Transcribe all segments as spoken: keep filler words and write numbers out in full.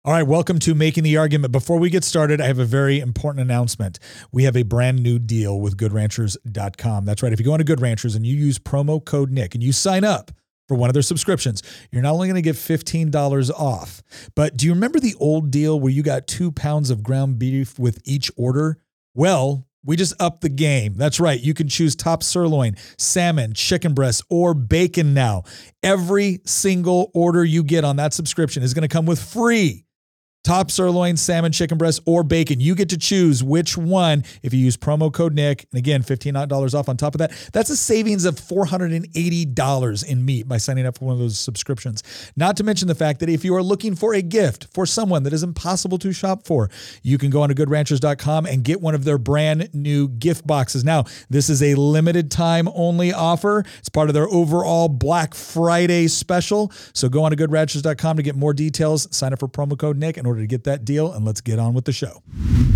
All right, welcome to Making the Argument. Before we get started, I have a very important announcement. We have a brand new deal with good ranchers dot com. That's right. If you go into Good Ranchers and you use promo code Nick and you sign up for one of their subscriptions, you're not only going to get fifteen dollars off, but do you remember the old deal where you got two pounds of ground beef with each order? Well, we just upped the game. That's right. You can choose top sirloin, salmon, chicken breast, or bacon now. Every single order you get on that subscription is going to come with free top sirloin, salmon, chicken breast, or bacon. You get to choose which one if you use promo code Nick. And again, fifteen dollars off on top of that. That's a savings of four hundred eighty dollars in meat by signing up for one of those subscriptions. Not to mention the fact that if you are looking for a gift for someone that is impossible to shop for, you can go on to good ranchers dot com and get one of their brand new gift boxes. Now, this is a limited time only offer. It's part of their overall Black Friday special. So go on to good ranchers dot com to get more details. Sign up for promo code Nick in order to get that deal, and let's get on with the show.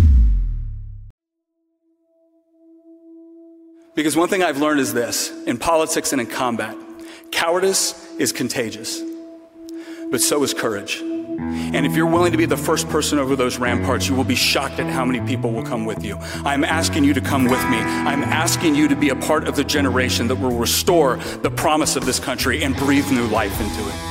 Because one thing I've learned is this, in politics and in combat, cowardice is contagious, but so is courage. And if you're willing to be the first person over those ramparts, you will be shocked at how many people will come with you. I'm asking you to come with me. I'm asking you to be a part of the generation that will restore the promise of this country and breathe new life into it.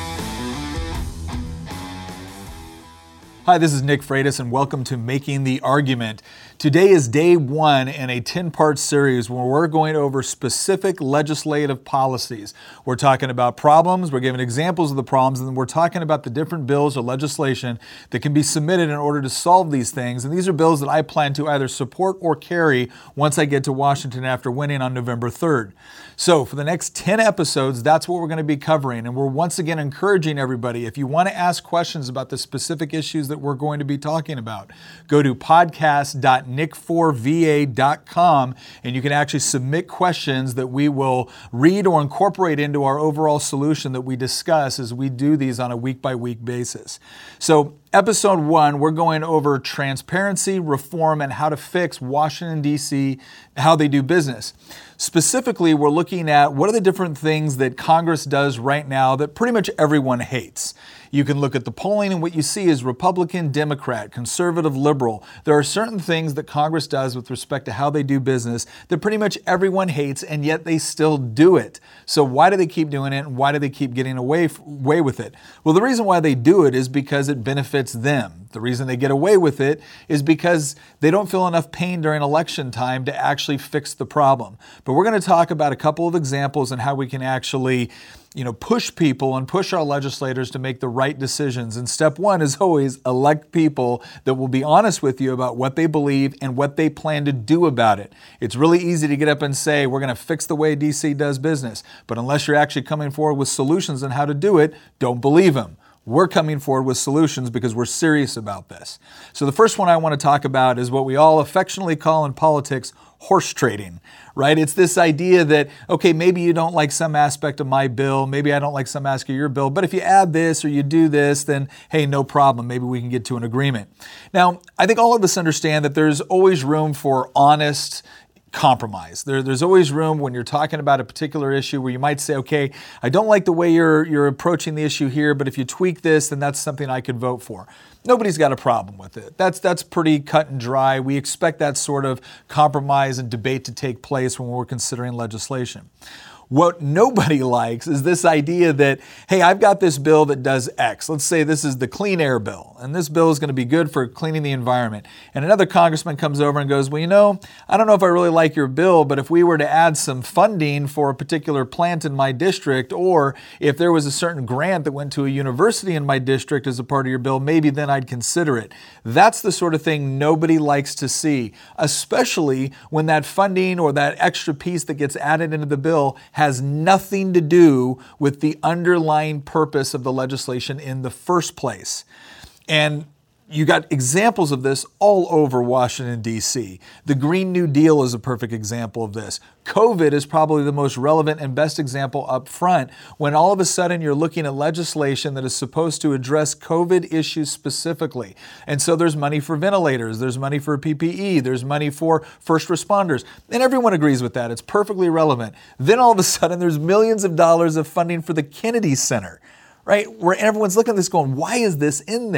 Hi, this is Nick Freitas, and welcome to Making the Argument. Today is day one in a ten-part series where we're going over specific legislative policies. We're talking about problems, we're giving examples of the problems, and then we're talking about the different bills or legislation that can be submitted in order to solve these things. And these are bills that I plan to either support or carry once I get to Washington after winning on November third. So for the next ten episodes, that's what we're going to be covering. And we're once again encouraging everybody, if you want to ask questions about the specific issues that we're going to be talking about, go to podcast dot nick four v a dot com and you can actually submit questions that we will read or incorporate into our overall solution that we discuss as we do these on a week-by-week basis. So episode one, we're going over transparency, reform, and how to fix Washington, D C, how they do business. Specifically, we're looking at what are the different things that Congress does right now that pretty much everyone hates. You can look at the polling and what you see is Republican, Democrat, conservative, liberal. There are certain things that Congress does with respect to how they do business that pretty much everyone hates, and yet they still do it. So why do they keep doing it, and why do they keep getting away, away with it? Well, the reason why they do it is because it benefits them. The reason they get away with it is because they don't feel enough pain during election time to actually fix the problem. But we're going to talk about a couple of examples and how we can actually you know, push people and push our legislators to make the right decisions. And step one is always elect people that will be honest with you about what they believe and what they plan to do about it. It's really easy to get up and say, we're going to fix the way D C does business. But unless you're actually coming forward with solutions on how to do it, don't believe them. We're coming forward with solutions because we're serious about this. So the first one I want to talk about is what we all affectionately call in politics horse trading, right? It's this idea that, okay, maybe you don't like some aspect of my bill, maybe I don't like some aspect of your bill, but if you add this or you do this, then hey, no problem, maybe we can get to an agreement. Now, I think all of us understand that there's always room for honest compromise. There, there's always room when you're talking about a particular issue where you might say, okay, I don't like the way you're you're approaching the issue here, but if you tweak this, then that's something I could vote for. Nobody's got a problem with it. That's that's pretty cut and dry. We expect that sort of compromise and debate to take place when we're considering legislation. What nobody likes is this idea that, hey, I've got this bill that does X. Let's say this is the clean air bill, and this bill is going to be good for cleaning the environment. And another congressman comes over and goes, well, you know, I don't know if I really like your bill, but if we were to add some funding for a particular plant in my district, or if there was a certain grant that went to a university in my district as a part of your bill, maybe then I'd consider it. That's the sort of thing nobody likes to see, especially when that funding or that extra piece that gets added into the bill has nothing to do with the underlying purpose of the legislation in the first place. And you got examples of this all over Washington, D C. The Green New Deal is a perfect example of this. COVID is probably the most relevant and best example up front, when all of a sudden you're looking at legislation that is supposed to address COVID issues specifically. And so there's money for ventilators, there's money for P P E, there's money for first responders. And everyone agrees with that. It's perfectly relevant. Then all of a sudden there's millions of dollars of funding for the Kennedy Center, right? Where everyone's looking at this going, why is this in there?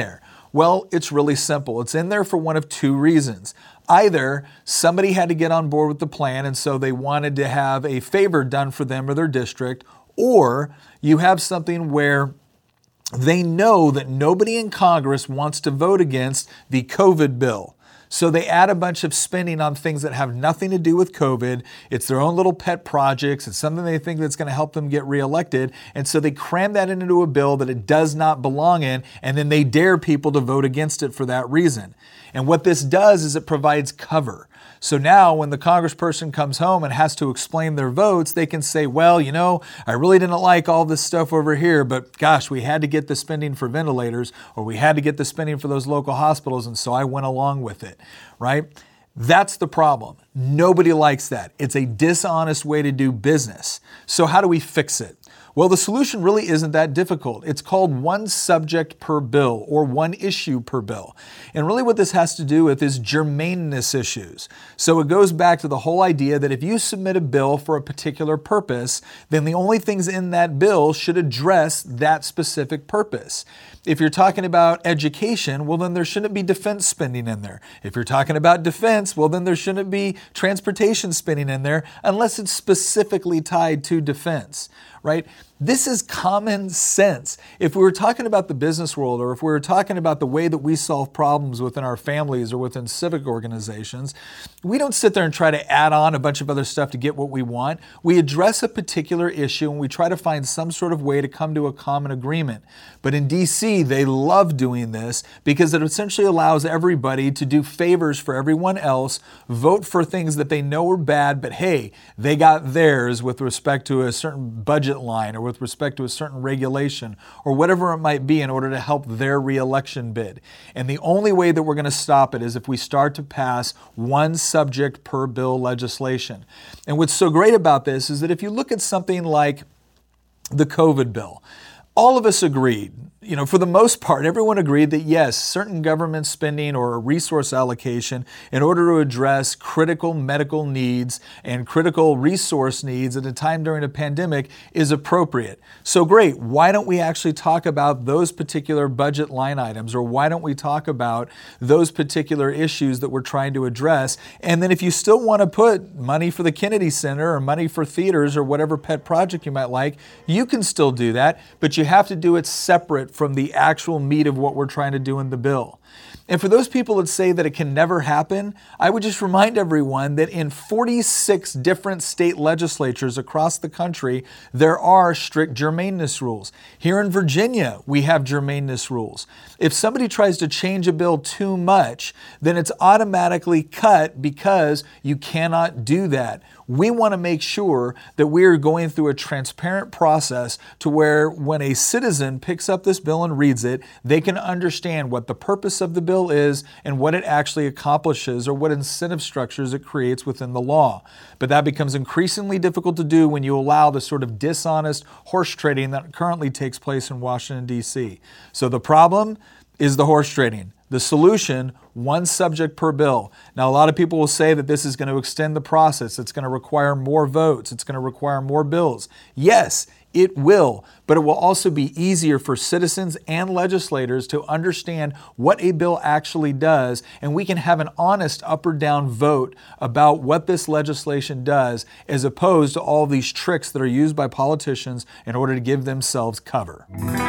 Well, it's really simple. It's in there for one of two reasons. Either somebody had to get on board with the plan and so they wanted to have a favor done for them or their district, or you have something where they know that nobody in Congress wants to vote against the COVID bill. So they add a bunch of spending on things that have nothing to do with COVID. It's their own little pet projects. It's something they think that's going to help them get reelected. And so they cram that into a bill that it does not belong in, and then they dare people to vote against it for that reason. And what this does is it provides cover. So now when the congressperson comes home and has to explain their votes, they can say, well, you know, I really didn't like all this stuff over here, but gosh, we had to get the spending for ventilators, or we had to get the spending for those local hospitals, and so I went along with it, right? That's the problem. Nobody likes that. It's a dishonest way to do business. So how do we fix it? Well, the solution really isn't that difficult. It's called one subject per bill, or one issue per bill. And really what this has to do with is germaneness issues. So it goes back to the whole idea that if you submit a bill for a particular purpose, then the only things in that bill should address that specific purpose. If you're talking about education, well, then there shouldn't be defense spending in there. If you're talking about defense, well, then there shouldn't be transportation spending in there unless it's specifically tied to defense, right? This is common sense. If we were talking about the business world, or if we were talking about the way that we solve problems within our families or within civic organizations, we don't sit there and try to add on a bunch of other stuff to get what we want. We address a particular issue and we try to find some sort of way to come to a common agreement. But in D C, they love doing this because it essentially allows everybody to do favors for everyone else, vote for things that they know are bad, but hey, they got theirs with respect to a certain budget line or with respect to a certain regulation or whatever it might be in order to help their reelection bid. And the only way that we're going to stop it is if we start to pass one subject per bill legislation. And what's so great about this is that if you look at something like the COVID bill, all of us agreed, you know, for the most part, everyone agreed that yes, certain government spending or resource allocation in order to address critical medical needs and critical resource needs at a time during a pandemic is appropriate. So great, why don't we actually talk about those particular budget line items, or why don't we talk about those particular issues that we're trying to address? And then if you still want to put money for the Kennedy Center or money for theaters or whatever pet project you might like, you can still do that, but you have to do it separate from the actual meat of what we're trying to do in the bill. And for those people that say that it can never happen, I would just remind everyone that in forty-six different state legislatures across the country, there are strict germaneness rules. Here in Virginia, we have germaneness rules. If somebody tries to change a bill too much, then it's automatically cut because you cannot do that. We want to make sure that we're going through a transparent process to where when a citizen picks up this bill and reads it, they can understand what the purpose of the bill is and what it actually accomplishes or what incentive structures it creates within the law. But that becomes increasingly difficult to do when you allow the sort of dishonest horse trading that currently takes place in Washington, D C. So the problem is the horse trading. The solution, one subject per bill. Now, a lot of people will say that this is going to extend the process. It's going to require more votes. It's going to require more bills. Yes, it will, but it will also be easier for citizens and legislators to understand what a bill actually does, and we can have an honest up or down vote about what this legislation does, as opposed to all these tricks that are used by politicians in order to give themselves cover.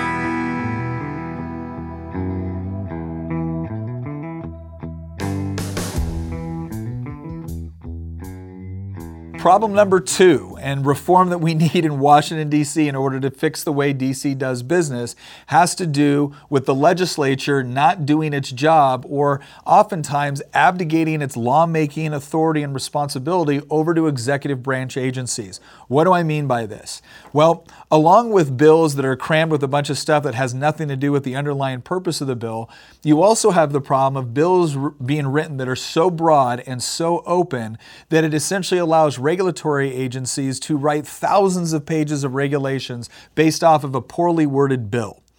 Problem number two, and reform that we need in Washington, D C in order to fix the way D C does business, has to do with the legislature not doing its job, or oftentimes abdicating its lawmaking authority and responsibility over to executive branch agencies. What do I mean by this? Well, along with bills that are crammed with a bunch of stuff that has nothing to do with the underlying purpose of the bill, you also have the problem of bills being written that are so broad and so open that it essentially allows regulatory agencies to write thousands of pages of regulations based off of a poorly worded bill.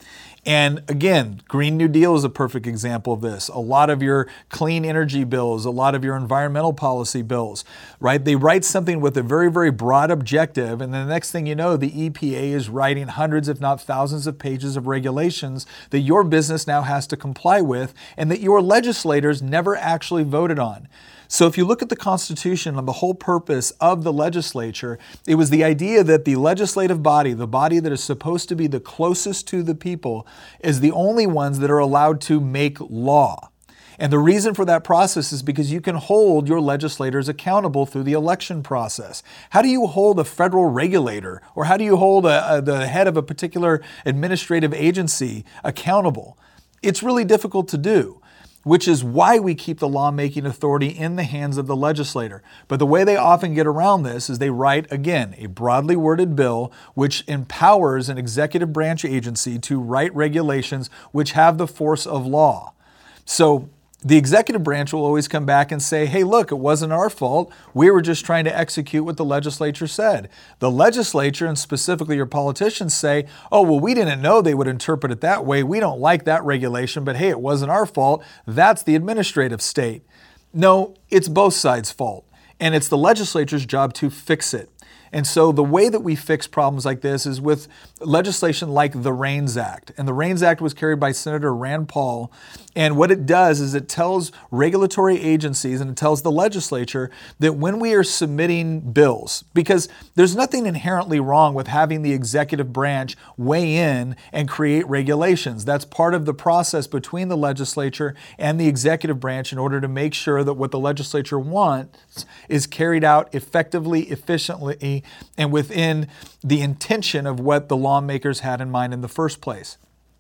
And again, Green New Deal is a perfect example of this. A lot of your clean energy bills, a lot of your environmental policy bills, right? They write something with a very, very broad objective, and then the next thing you know, the E P A is writing hundreds, if not thousands of pages of regulations that your business now has to comply with and that your legislators never actually voted on. So if you look at the Constitution and the whole purpose of the legislature, it was the idea that the legislative body, the body that is supposed to be the closest to the people, is the only ones that are allowed to make law. And the reason for that process is because you can hold your legislators accountable through the election process. How do you hold a federal regulator, or how do you hold a, a, the head of a particular administrative agency accountable? It's really difficult to do, which is why we keep the lawmaking authority in the hands of the legislator. But the way they often get around this is they write, again, a broadly worded bill which empowers an executive branch agency to write regulations which have the force of law. So the executive branch will always come back and say, hey, look, it wasn't our fault. We were just trying to execute what the legislature said. The legislature, and specifically your politicians, say, oh, well, we didn't know they would interpret it that way. We don't like that regulation, but hey, it wasn't our fault. That's the administrative state. No, it's both sides' fault, and it's the legislature's job to fix it. And so the way that we fix problems like this is with legislation like the REINS Act. And the REINS Act was carried by Senator Rand Paul. And what it does is it tells regulatory agencies and it tells the legislature that when we are submitting bills, because there's nothing inherently wrong with having the executive branch weigh in and create regulations. That's part of the process between the legislature and the executive branch in order to make sure that what the legislature wants is carried out effectively, efficiently, and within the intention of what the lawmakers had in mind in the first place.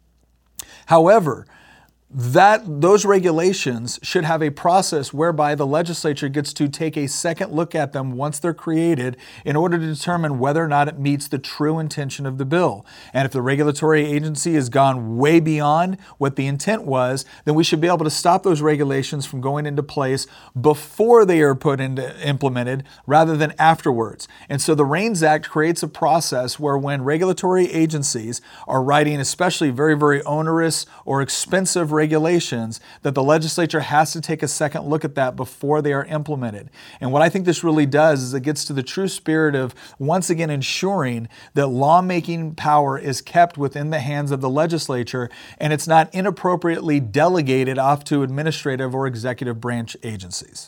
However, that those regulations should have a process whereby the legislature gets to take a second look at them once they're created in order to determine whether or not it meets the true intention of the bill. And if the regulatory agency has gone way beyond what the intent was, then we should be able to stop those regulations from going into place before they are put into implemented rather than afterwards. And so the REINS Act creates a process where when regulatory agencies are writing especially very, very onerous or expensive regulations, regulations, that the legislature has to take a second look at that before they are implemented. And what I think this really does is it gets to the true spirit of, once again, ensuring that lawmaking power is kept within the hands of the legislature and it's not inappropriately delegated off to administrative or executive branch agencies.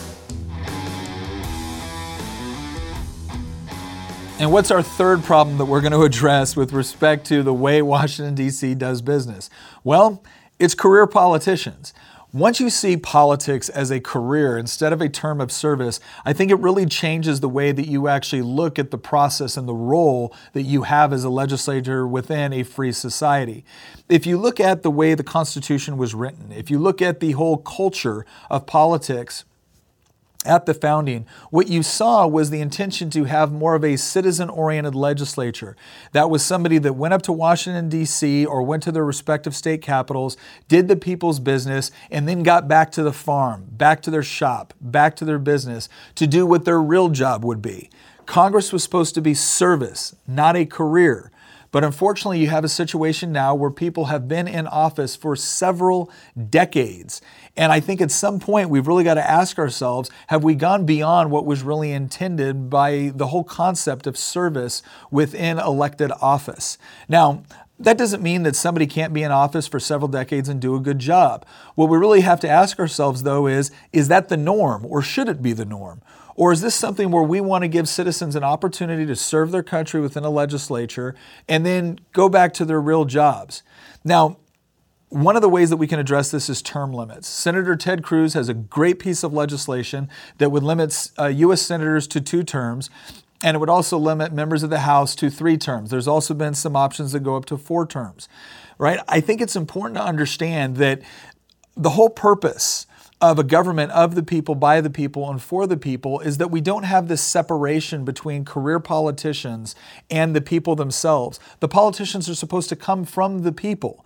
And what's our third problem that we're going to address with respect to the way Washington, D C does business? Well, it's career politicians. Once you see politics as a career instead of a term of service, I think it really changes the way that you actually look at the process and the role that you have as a legislator within a free society. If you look at the way the Constitution was written, if you look at the whole culture of politics at the founding, what you saw was the intention to have more of a citizen-oriented legislature. That was somebody that went up to Washington, D C or went to their respective state capitals, did the people's business, and then got back to the farm, back to their shop, back to their business to do what their real job would be. Congress was supposed to be service, not a career. But unfortunately, you have a situation now where people have been in office for several decades. And I think at some point we've really got to ask ourselves, have we gone beyond what was really intended by the whole concept of service within elected office? Now, that doesn't mean that somebody can't be in office for several decades and do a good job. What we really have to ask ourselves, though, is, is that the norm, or should it be the norm? Or is this something where we want to give citizens an opportunity to serve their country within a legislature and then go back to their real jobs? Now, one of the ways that we can address this is term limits. Senator Ted Cruz has a great piece of legislation that would limit uh, U S senators to two terms, and it would also limit members of the House to three terms. There's also been some options that go up to four terms, right? I think it's important to understand that the whole purpose of a government of the people, by the people, and for the people is that we don't have this separation between career politicians and the people themselves. The politicians are supposed to come from the people.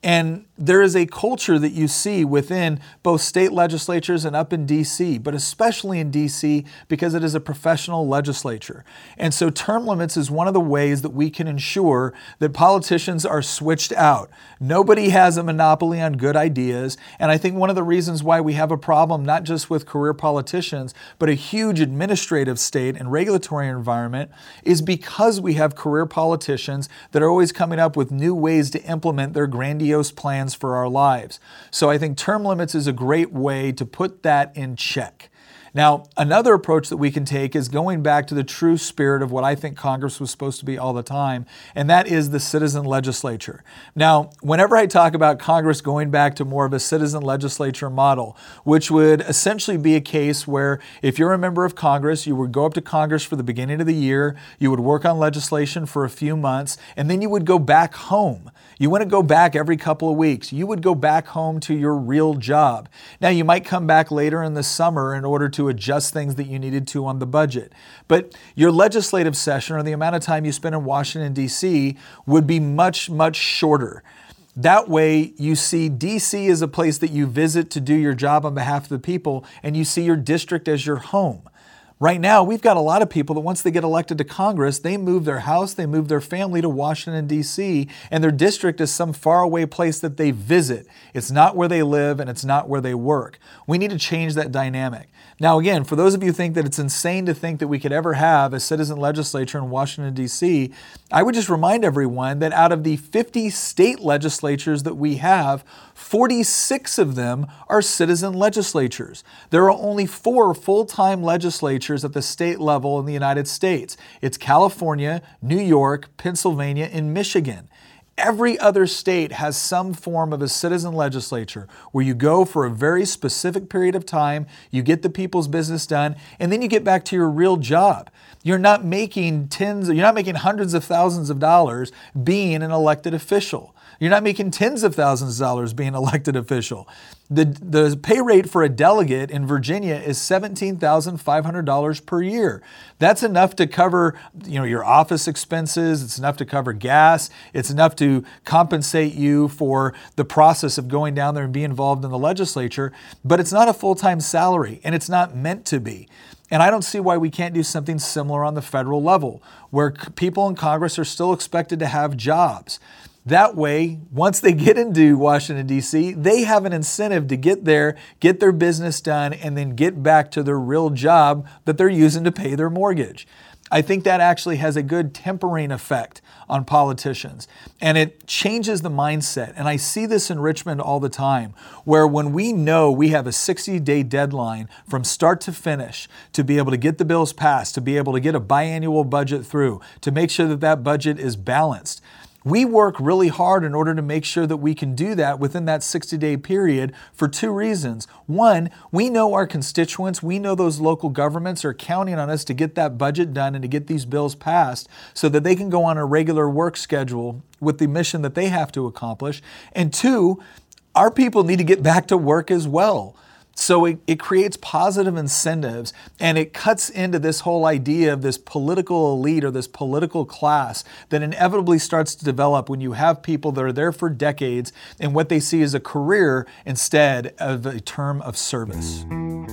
And there is a culture that you see within both state legislatures and up in D C, but especially in D C because it is a professional legislature. And so term limits is one of the ways that we can ensure that politicians are switched out. Nobody has a monopoly on good ideas. And I think one of the reasons why we have a problem, not just with career politicians, but a huge administrative state and regulatory environment, is because we have career politicians that are always coming up with new ways to implement their grandiose plans for our lives. So I think term limits is a great way to put that in check. Now, another approach that we can take is going back to the true spirit of what I think Congress was supposed to be all the time, and that is the citizen legislature. Now, whenever I talk about Congress going back to more of a citizen legislature model, which would essentially be a case where if you're a member of Congress, you would go up to Congress for the beginning of the year, you would work on legislation for a few months, and then you would go back home. You want to go back every couple of weeks. You would go back home to your real job. Now, you might come back later in the summer in order to adjust things that you needed to on the budget. But your legislative session, or the amount of time you spend in Washington, D C, would be much, much shorter. That way, you see D C as a place that you visit to do your job on behalf of the people, and you see your district as your home. Right now, we've got a lot of people that once they get elected to Congress, they move their house, they move their family to Washington, D C, and their district is some faraway place that they visit. It's not where they live and it's not where they work. We need to change that dynamic. Now, again, for those of you who think that it's insane to think that we could ever have a citizen legislature in Washington, D C, I would just remind everyone that out of the fifty state legislatures that we have, forty-six of them are citizen legislatures. There are only four full-time legislatures at the state level in the United States. It's California, New York, Pennsylvania, and Michigan. Every other state has some form of a citizen legislature where you go for a very specific period of time, you get the people's business done, and then you get back to your real job. You're not making tens, you're not making hundreds of thousands of dollars being an elected official. You're not making tens of thousands of dollars being an elected official. The, the pay rate for a delegate in Virginia is seventeen thousand five hundred dollars per year. That's enough to cover, you know, your office expenses. It's enough to cover gas. It's enough to compensate you for the process of going down there and being involved in the legislature. But it's not a full-time salary, and it's not meant to be. And I don't see why we can't do something similar on the federal level, where people in Congress are still expected to have jobs. That way, once they get into Washington, D C, they have an incentive to get there, get their business done, and then get back to their real job that they're using to pay their mortgage. I think that actually has a good tempering effect on politicians, and it changes the mindset. And I see this in Richmond all the time, where when we know we have a sixty-day deadline from start to finish to be able to get the bills passed, to be able to get a biannual budget through, to make sure that that budget is balanced, we work really hard in order to make sure that we can do that within that sixty-day period for two reasons. One, we know our constituents, we know those local governments are counting on us to get that budget done and to get these bills passed so that they can go on a regular work schedule with the mission that they have to accomplish. And two, our people need to get back to work as well. So it, it creates positive incentives, and it cuts into this whole idea of this political elite or this political class that inevitably starts to develop when you have people that are there for decades and what they see as a career instead of a term of service.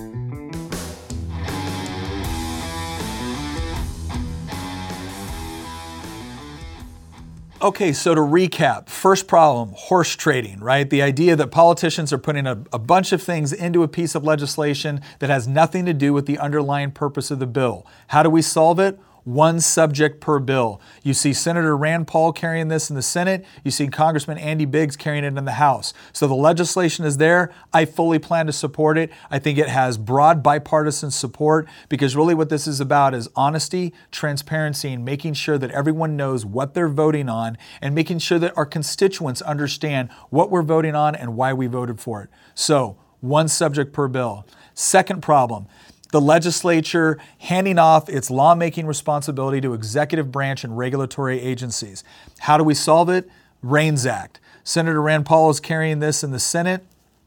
Okay, so to recap, first problem, horse trading, right? The idea that politicians are putting a, a bunch of things into a piece of legislation that has nothing to do with the underlying purpose of the bill. How do we solve it? One subject per bill. You see Senator Rand Paul carrying this in the Senate. You see Congressman Andy Biggs carrying it in the House. So the legislation is there. I fully plan to support it. I think it has broad bipartisan support because really what this is about is honesty, transparency, and making sure that everyone knows what they're voting on and making sure that our constituents understand what we're voting on and why we voted for it. So one subject per bill. Second problem, the legislature handing off its lawmaking responsibility to executive branch and regulatory agencies. How do we solve it? REINS Act. Senator Rand Paul is carrying this in the Senate.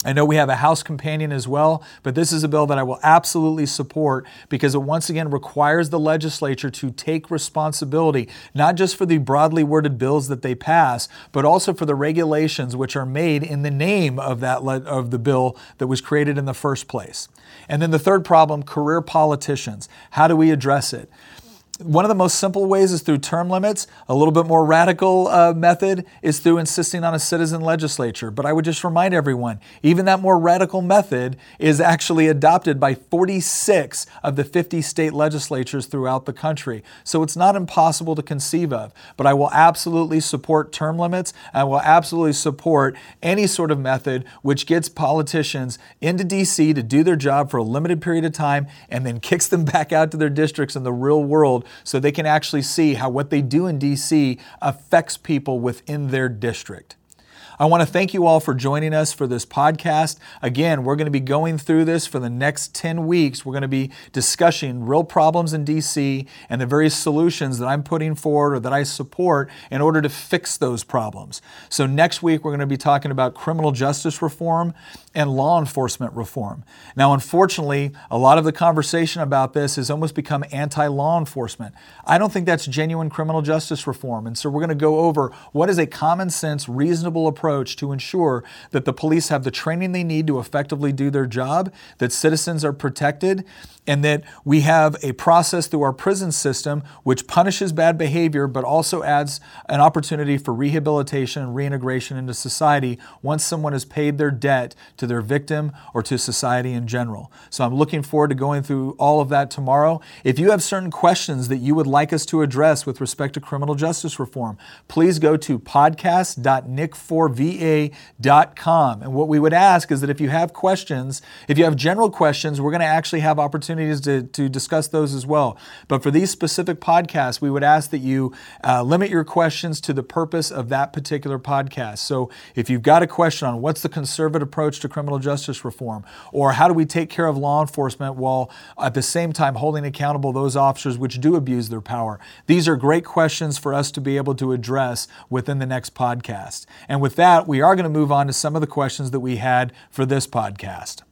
I know we have a House companion as well, but this is a bill that I will absolutely support because it once again requires the legislature to take responsibility, not just for the broadly worded bills that they pass, but also for the regulations which are made in the name of that le- of the bill that was created in the first place. And then the third problem, career politicians. How do we address it? One of the most simple ways is through term limits. A little bit more radical uh, method is through insisting on a citizen legislature. But I would just remind everyone, even that more radical method is actually adopted by forty-six of the fifty state legislatures throughout the country. So it's not impossible to conceive of. But I will absolutely support term limits. I will absolutely support any sort of method which gets politicians into D C to do their job for a limited period of time and then kicks them back out to their districts in the real world, so they can actually see how what they do in D C affects people within their district. I want to thank you all for joining us for this podcast. Again, we're going to be going through this for the next ten weeks. We're going to be discussing real problems in D C and the various solutions that I'm putting forward or that I support in order to fix those problems. So next week, we're going to be talking about criminal justice reform and law enforcement reform. Now, unfortunately, a lot of the conversation about this has almost become anti-law enforcement. I don't think that's genuine criminal justice reform. And so we're going to go over what is a common sense, reasonable approach to ensure that the police have the training they need to effectively do their job, that citizens are protected, and that we have a process through our prison system which punishes bad behavior but also adds an opportunity for rehabilitation and reintegration into society once someone has paid their debt to their victim or to society in general. So I'm looking forward to going through all of that tomorrow. If you have certain questions that you would like us to address with respect to criminal justice reform, please go to podcast dot nick four v a dot com. And what we would ask is that if you have questions, if you have general questions, we're going to actually have opportunities to, to discuss those as well. But for these specific podcasts, we would ask that you uh, limit your questions to the purpose of that particular podcast. So if you've got a question on what's the conservative approach to criminal justice reform, or how do we take care of law enforcement while at the same time holding accountable those officers which do abuse their power, these are great questions for us to be able to address within the next podcast. And with that, we are going to move on to some of the questions that we had for this podcast.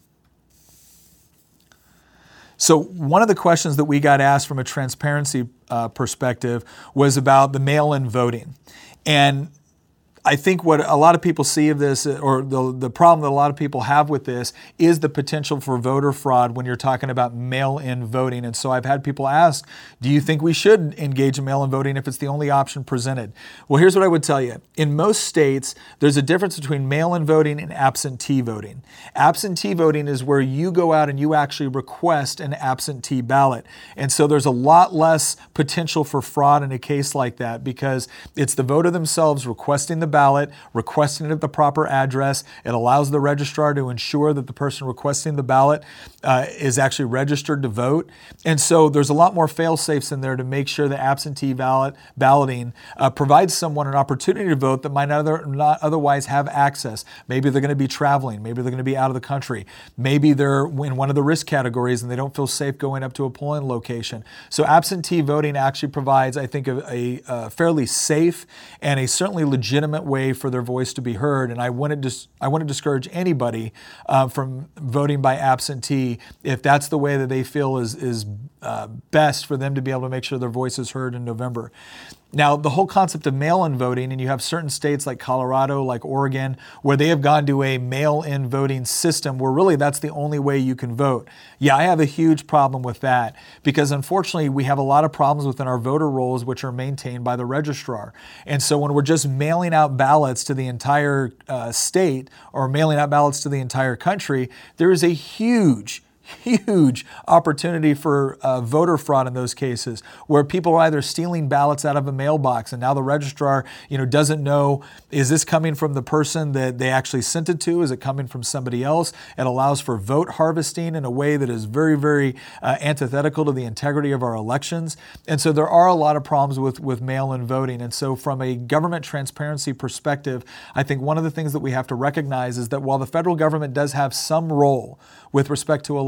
So one of the questions that we got asked from a transparency uh, perspective was about the mail-in voting. And I think what a lot of people see of this, or the, the problem that a lot of people have with this, is the potential for voter fraud when you're talking about mail-in voting. And so I've had people ask, do you think we should engage in mail-in voting if it's the only option presented? Well, here's what I would tell you. In most states, there's a difference between mail-in voting and absentee voting. Absentee voting is where you go out and you actually request an absentee ballot. And so there's a lot less potential for fraud in a case like that because it's the voter themselves requesting the ballot. ballot, requesting it at the proper address. It allows the registrar to ensure that the person requesting the ballot uh, is actually registered to vote. And so there's a lot more fail-safes in there to make sure that absentee ballot balloting uh, provides someone an opportunity to vote that might not, other, not otherwise have access. Maybe they're going to be traveling. Maybe they're going to be out of the country. Maybe they're in one of the risk categories and they don't feel safe going up to a polling location. So absentee voting actually provides, I think, a, a, a fairly safe and a certainly legitimate way for their voice to be heard. And I wouldn't dis- I wouldn't discourage anybody uh, from voting by absentee if that's the way that they feel is, is uh, best for them to be able to make sure their voice is heard in November. Now, the whole concept of mail-in voting, and you have certain states like Colorado, like Oregon, where they have gone to a mail-in voting system where really that's the only way you can vote. Yeah, I have a huge problem with that because unfortunately we have a lot of problems within our voter rolls which are maintained by the registrar. And so when we're just mailing out ballots to the entire uh, state or mailing out ballots to the entire country, there is a huge huge opportunity for uh, voter fraud in those cases where people are either stealing ballots out of a mailbox and now the registrar, you know, doesn't know, is this coming from the person that they actually sent it to? Is it coming from somebody else? It allows for vote harvesting in a way that is very, very uh, antithetical to the integrity of our elections. And so there are a lot of problems with, with mail-in voting. And so from a government transparency perspective, I think one of the things that we have to recognize is that while the federal government does have some role with respect to elections,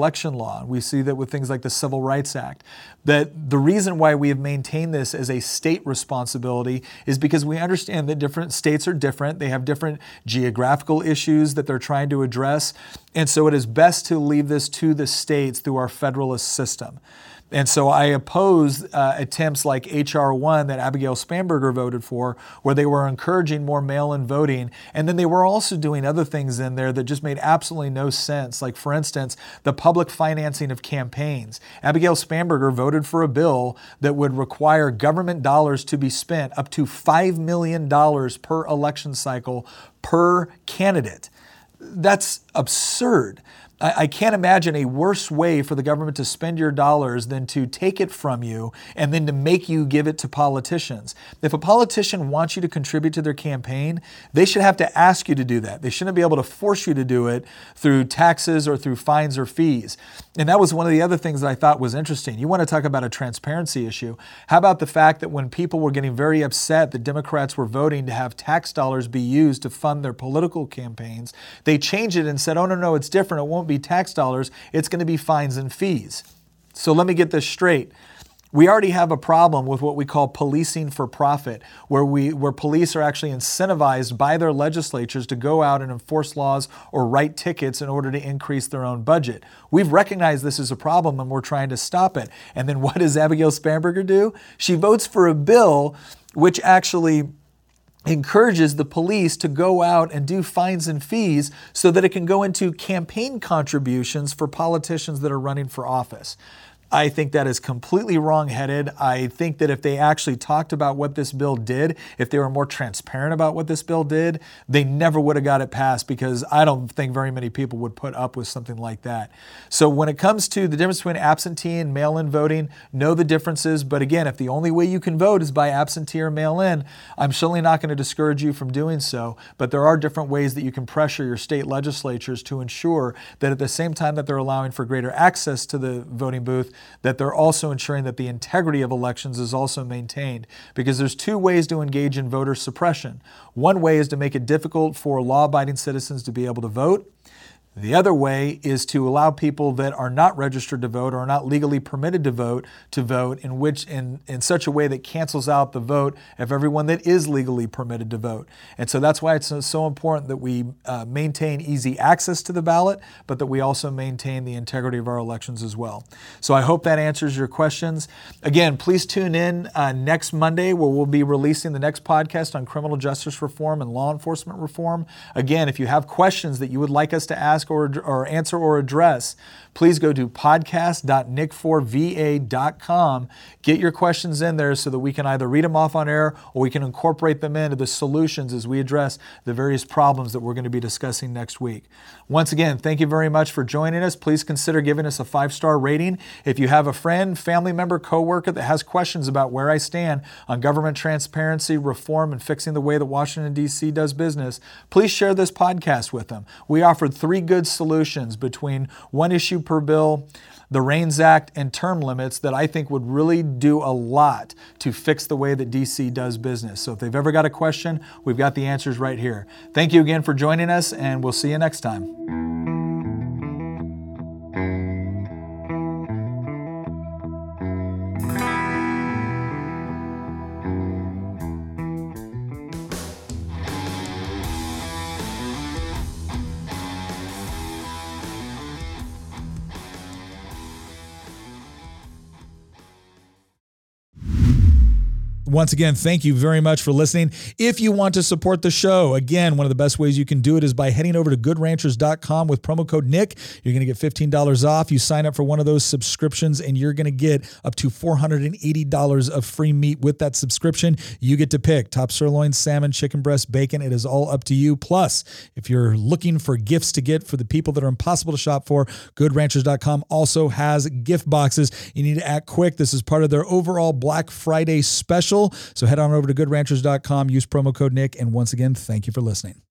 election law. We see that with things like the Civil Rights Act. That the reason why we have maintained this as a state responsibility is because we understand that different states are different. They have different geographical issues that they're trying to address. And so it is best to leave this to the states through our federalist system. And so I oppose uh, attempts like H R one that Abigail Spanberger voted for, where they were encouraging more mail-in voting. And then they were also doing other things in there that just made absolutely no sense. Like, for instance, the public financing of campaigns. Abigail Spanberger voted for a bill that would require government dollars to be spent up to five million dollars per election cycle per candidate. That's absurd. I can't imagine a worse way for the government to spend your dollars than to take it from you and then to make you give it to politicians. If a politician wants you to contribute to their campaign, they should have to ask you to do that. They shouldn't be able to force you to do it through taxes or through fines or fees. And that was one of the other things that I thought was interesting. You want to talk about a transparency issue. How about the fact that when people were getting very upset that Democrats were voting to have tax dollars be used to fund their political campaigns, they changed it and said, oh, no, no, it's different. It won't be tax dollars. It's going to be fines and fees. So let me get this straight. We already have a problem with what we call policing for profit, where we where police are actually incentivized by their legislatures to go out and enforce laws or write tickets in order to increase their own budget. We've recognized this as a problem and we're trying to stop it. And then what does Abigail Spanberger do? She votes for a bill which actually encourages the police to go out and do fines and fees so that it can go into campaign contributions for politicians that are running for office. I think that is completely wrong-headed. I think that if they actually talked about what this bill did, if they were more transparent about what this bill did, they never would have got it passed, because I don't think very many people would put up with something like that. So when it comes to the difference between absentee and mail-in voting, know the differences. But again, if the only way you can vote is by absentee or mail-in, I'm certainly not going to discourage you from doing so. But there are different ways that you can pressure your state legislatures to ensure that at the same time that they're allowing for greater access to the voting booth, that they're also ensuring that the integrity of elections is also maintained. Because there's two ways to engage in voter suppression. One way is to make it difficult for law-abiding citizens to be able to vote. The other way is to allow people that are not registered to vote or are not legally permitted to vote to vote in which in, in such a way that cancels out the vote of everyone that is legally permitted to vote. And so that's why it's so important that we uh, maintain easy access to the ballot, but that we also maintain the integrity of our elections as well. So I hope that answers your questions. Again, please tune in uh, next Monday, where we'll be releasing the next podcast on criminal justice reform and law enforcement reform. Again, if you have questions that you would like us to ask Or, or answer or address, please go to podcast dot nick four v a dot com. Get your questions in there so that we can either read them off on air or we can incorporate them into the solutions as we address the various problems that we're going to be discussing next week. Once again, thank you very much for joining us. Please consider giving us a five-star rating. If you have a friend, family member, coworker that has questions about where I stand on government transparency, reform, and fixing the way that Washington, D C does business, please share this podcast with them. We offered three good solutions between one issue per bill, the REINS Act, and term limits that I think would really do a lot to fix the way that D C does business. So if they've ever got a question, we've got the answers right here. Thank you again for joining us, and we'll see you next time. Once again, thank you very much for listening. If you want to support the show, again, one of the best ways you can do it is by heading over to good ranchers dot com with promo code Nick. You're going to get fifteen dollars off. You sign up for one of those subscriptions and you're going to get up to four hundred eighty dollars of free meat with that subscription. You get to pick top sirloin, salmon, chicken breast, bacon. It is all up to you. Plus, if you're looking for gifts to get for the people that are impossible to shop for, good ranchers dot com also has gift boxes. You need to act quick. This is part of their overall Black Friday special. So head on over to good ranchers dot com, use promo code Nick, and once again, thank you for listening.